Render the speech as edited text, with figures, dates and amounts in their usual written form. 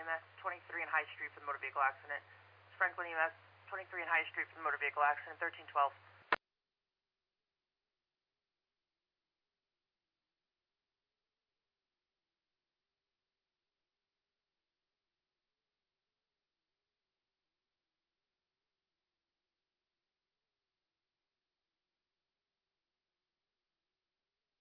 EMS, 23 in High Street for the motor vehicle accident. Franklin EMS, 23 in High Street for the motor vehicle accident, 1312.